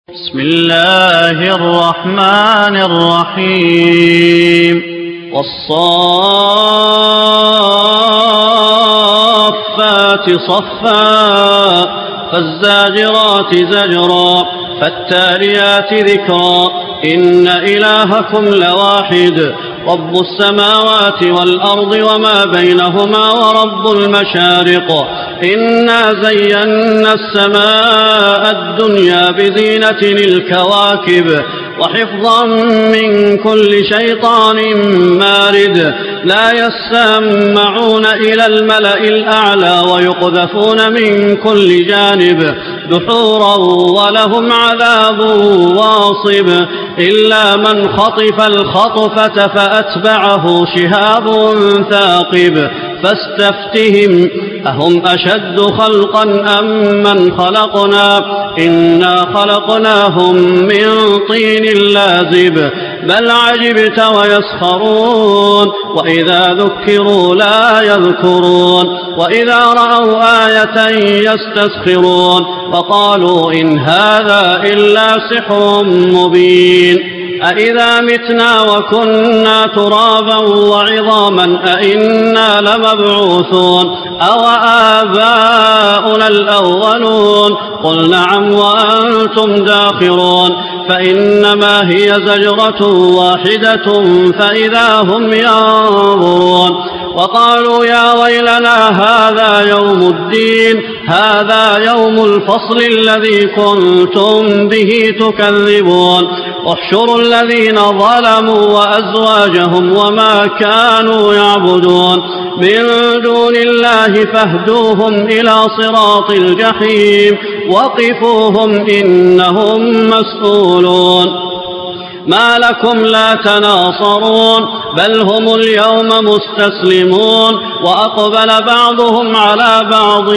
بسم الله الرحمن الرحيم والصافات صفا فالزاجرات زجرا فالتاليات ذكرا إن إلهكم لواحد رب السماوات والأرض وما بينهما ورب المشارق إنا زينا السماء الدنيا بزينة الكواكب وحفظا من كل شيطان مارد لا يسمعون إلى الملأ الأعلى ويقذفون من كل جانب دحورا ولهم عذاب واصب إلا من خطف الخطفة فأتبعه شهاب ثاقب فاستفتهم أهم أشد خلقا أم من خلقنا إنا خلقناهم من طين لازب بل عجبت ويسخرون وإذا ذكروا لا يذكرون وإذا رأوا آية يستسخرون وقالوا إن هذا إلا سحر مبين أإذا متنا وكنا ترابا وعظاما أإنا لمبعوثون أو آباؤنا الأولون قل نعم وأنتم داخرون فإنما هي زجرة واحدة فإذا هم ينظرون وقالوا يا ويلنا هذا يوم الدين هذا يوم الفصل الذي كنتم به تكذبون احشروا الذين ظلموا وأزواجهم وما كانوا يعبدون من دون الله فاهدوهم إلى صراط الجحيم وقفوهم إنهم مسؤولون ما لكم لا تناصرون بل هم اليوم مستسلمون وأقبل بعضهم على بعض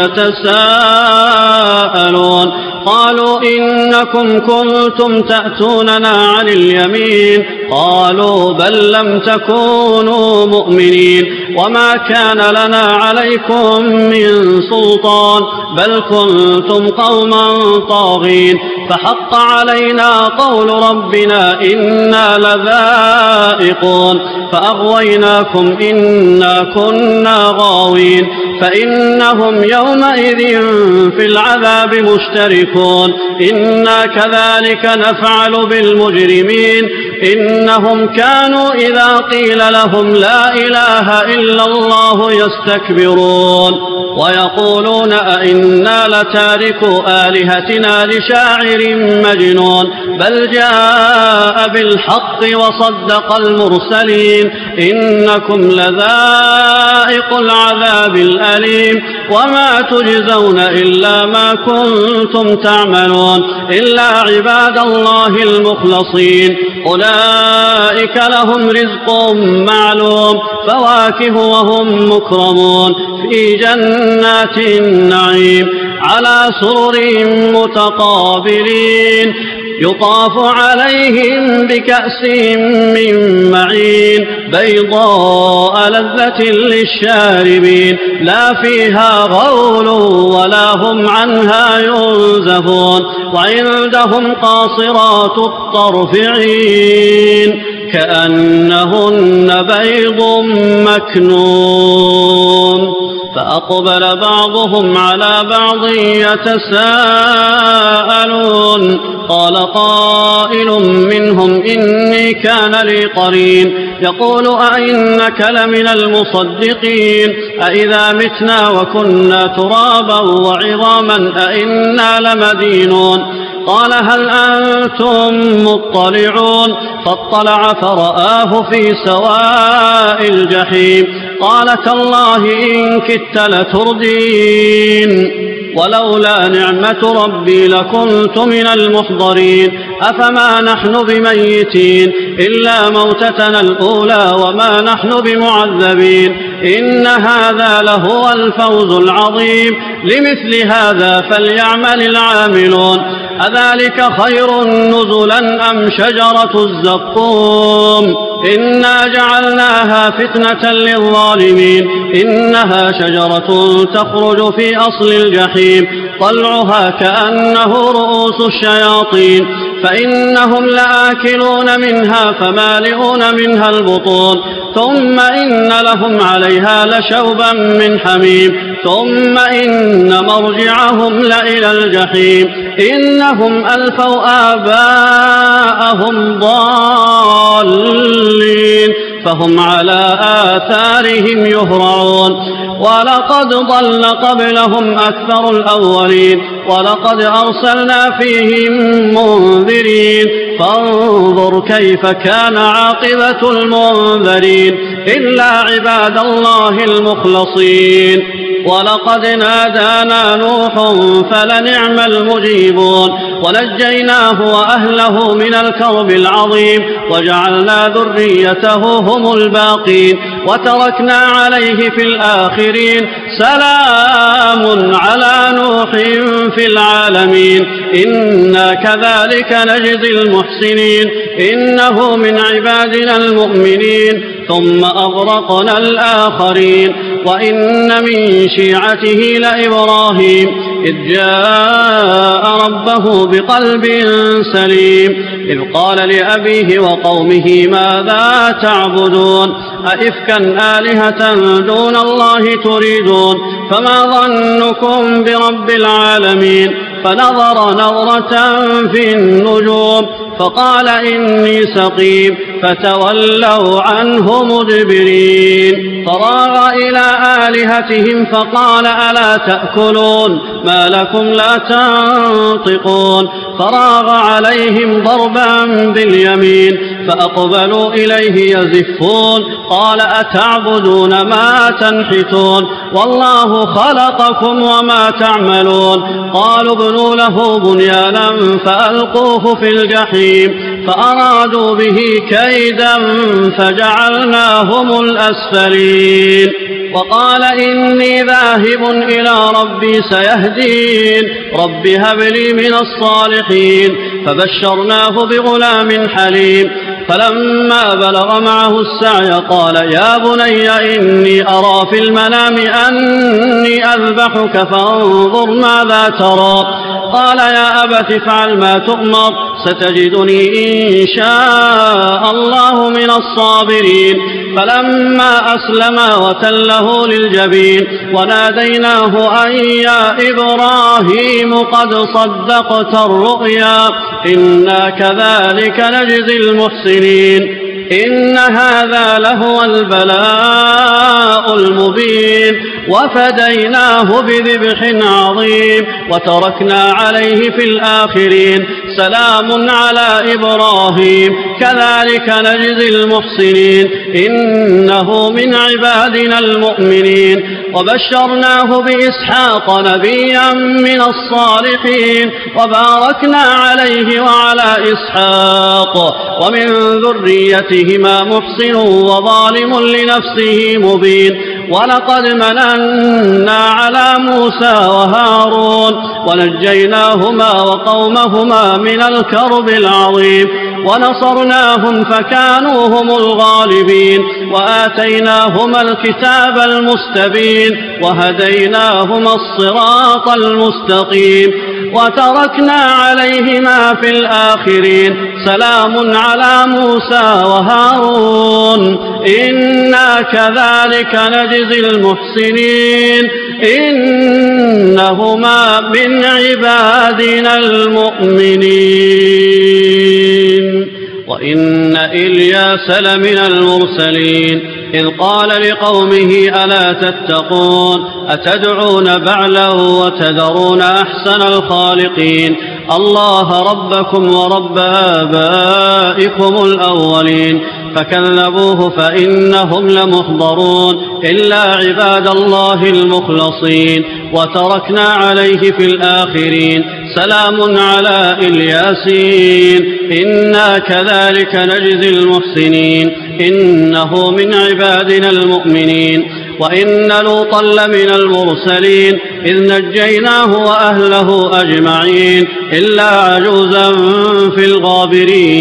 يتساءلون قالوا إنكم كنتم تأتوننا عن اليمين قالوا بل لم تكونوا مؤمنين وما كان لنا عليكم من سلطان بل كنتم قوما طاغين فحق علينا قول ربنا إنا لذائقون فأغويناكم إنا كنا غاوين فإنهم يومئذ في العذاب مشتركون إنا كذلك نفعل بالمجرمين إنهم كانوا إذا قيل لهم لا إله إلا الله يستكبرون ويقولون أئنا لتاركو آلهتنا لشاعر مجنون بل جاء بالحق وصدق المرسلين إنكم لذائق العذاب الأليم وما تجزون إلا ما كنتم تعملون إلا عباد الله المخلصين أولئك لهم رزق معلوم فواكه وهم مكرمون في جنات النعيم على سرر متقابلين يطاف عليهم بكأس من معين بيضاء لذة للشاربين لا فيها غول ولا هم عنها ينزفون وعندهم قاصرات الطرف عين كأنهن بيض مكنون فأقبل بعضهم على بعض يتساءلون قال قائل منهم إني كان لي قرين يقول أئنك لمن المصدقين أئذا متنا وكنا ترابا وعظاما أئنا لمدينون قال هل أنتم مطلعون فاطلع فرآه في سواء الجحيم قال تالله إن كدت لتردين ولولا نعمة ربي لكنت من المحضرين أفما نحن بميتين إلا موتتنا الأولى وما نحن بمعذبين إن هذا لهو الفوز العظيم لمثل هذا فليعمل العاملون أذلك خير نزلا أم شجرة الزقوم إنا جعلناها فتنة للظالمين إنها شجرة تخرج في أصل الجحيم طلعها كأنه رؤوس الشياطين فإنهم لآكلون منها فمالئون منها البطون ثم إن لهم عليها لشوبا من حميم ثم إن مرجعهم لإلى الجحيم إنهم ألفوا آباءهم ضالين فهم على آثارهم يهرعون ولقد ضل قبلهم أكثر الأولين ولقد أرسلنا فيهم منذرين فانظر كيف كان عاقبة المنذرين إلا عباد الله المخلصين ولقد نادانا نوح فلنعم المجيبون ونجيناه وأهله من الكرب العظيم وجعلنا ذريته هم الباقين وتركنا عليه في الآخرين سلام على نوح في العالمين إنا كذلك نجزي المحسنين إنه من عبادنا المؤمنين ثم أغرقنا الآخرين وإن من شيعته لإبراهيم إذ جاء ربه بقلب سليم إذ قال لأبيه وقومه ماذا تعبدون أئفكا آلهة دون الله تريدون فما ظنكم برب العالمين فنظر نظرة في النجوم فقال إني سقيم فتولوا عنه مدبرين فراغ إلى آلهتهم فقال ألا تأكلون ما لكم لا تنطقون فراغ عليهم ضربا باليمين فأقبلوا إليه يزفون قال أتعبدون ما تنحتون والله خلقكم وما تعملون قالوا ابنوا له بنيانا فألقوه في الجحيم فأرادوا به كيدا فجعلناهم الأسفلين وقال إني ذاهب إلى ربي سيهدين رب هب لي من الصالحين فبشرناه بغلام حليم فلما بلغ معه السعي قال يا بني إني أرى في المنام أني أذبحك فانظر ماذا ترى قال يا أبت افعل ما تؤمر ستجدني إن شاء الله من الصابرين فلما أسلما وتله للجبين وناديناه أن يا إبراهيم قد صدقت الرؤيا إنا كذلك نجزي المحسنين إن هذا لهو البلاء المبين وفديناه بذبح عظيم وتركنا عليه في الآخرين سلام على إبراهيم كذلك نجزي المحسنين إنه من عبادنا المؤمنين وبشرناه بإسحاق نبيا من الصالحين وباركنا عليه وعلى إسحاق ومن ذريتهما محسن وظالم لنفسه مبين ولقد مننا على موسى وهارون ونجيناهما وقومهما من الكرب العظيم ونصرناهم فكانوا هم الغالبين وآتيناهما الكتاب المستبين وهديناهما الصراط المستقيم وتركنا عليهما في الآخرين سلام على موسى وهارون إنا كذلك نجزي المحسنين إنهما من عبادنا المؤمنين وإن إلياس لمن المرسلين إذ قال لقومه ألا تتقون أتدعون بعلا وتذرون أحسن الخالقين الله ربكم ورب آبائكم الأولين فكذبوه فإنهم لمحضرون إلا عباد الله المخلصين وتركنا عليه في الآخرين سلام على الياسين إنا كذلك نجزي المحسنين إنه من عبادنا المؤمنين وإن لوطا لمن المرسلين إذ نجيناه وأهله أجمعين إلا عجوزا في الغابرين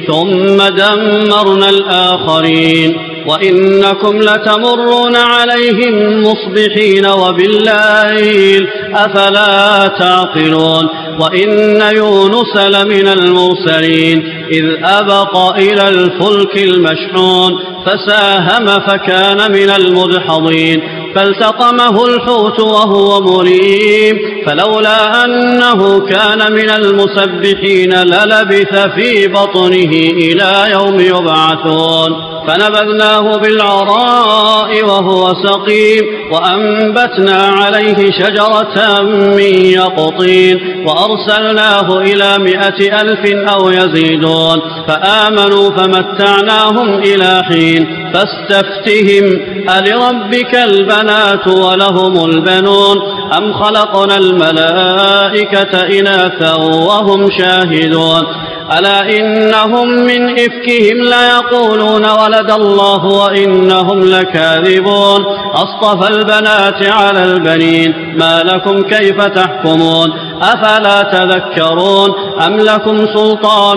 ثم دمرنا الآخرين وإنكم لتمرون عليهم مصبحين وبالليل أفلا تعقلون وإن يونس لمن المرسلين إذ أبق إلى الفلك المشحون فساهم فكان من المدحضين فالتقمه الحوت وهو مليم فلولا أنه كان من المسبحين للبث في بطنه إلى يوم يبعثون فنبذناه بالعراء وهو سقيم وأنبتنا عليه شجرة من يقطين وأرسلناه إلى 100,000 أو يزيدون فآمنوا فمتعناهم إلى حين فاستفتهم ألربك البنات ولهم البنون أم خلقنا الملائكة إناثا وهم شاهدون ألا إنهم من إفكهم ليقولون ولد الله وإنهم لكاذبون أصطفى البنات على البنين ما لكم كيف تحكمون أفلا تذكرون أم لكم سلطان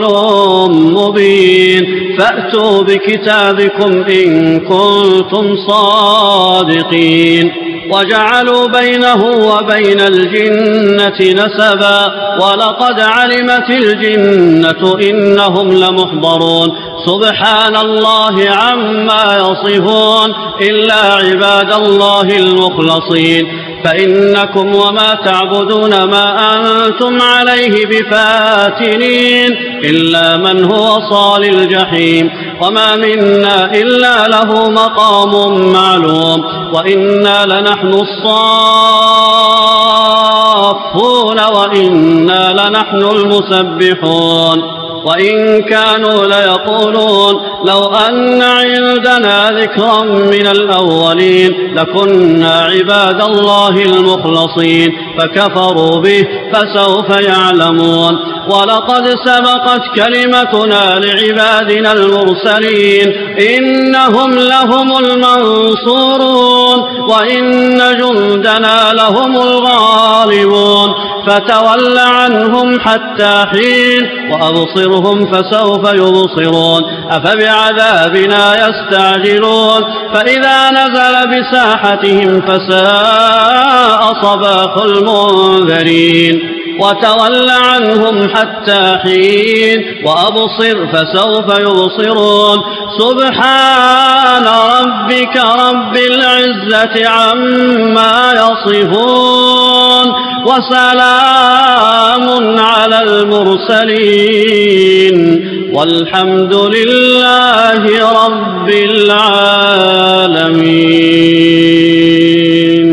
مبين فأتوا بكتابكم إن كنتم صادقين وجعلوا بينه وبين الجنة نسبا ولقد علمت الجنة إنهم لمحضرون سبحان الله عما يصفون إلا عباد الله المخلصين فإنكم وما تعبدون ما أنتم عليه بفاتنين إلا من هو صال الجحيم وما منا إلا له مقام معلوم وإنا لنحن الصافون وإنا لنحن المسبحون وإن كانوا ليقولون لو أن عندنا ذكرا من الأولين لكنا عباد الله المخلصين فكفروا به فسوف يعلمون ولقد سبقت كلمتنا لعبادنا المرسلين إنهم لهم المنصورون وإن جندنا لهم الغالبون فتول عنهم حتى حين وأبصرهم فسوف يبصرون أفبعذابنا يستعجلون فإذا نزل بساحتهم فساء صباح المنذرين وتول عنهم حتى حين وأبصر فسوف يبصرون سبحان ربك رب العزة عما يصفون وسلام على المرسلين والحمد لله رب العالمين.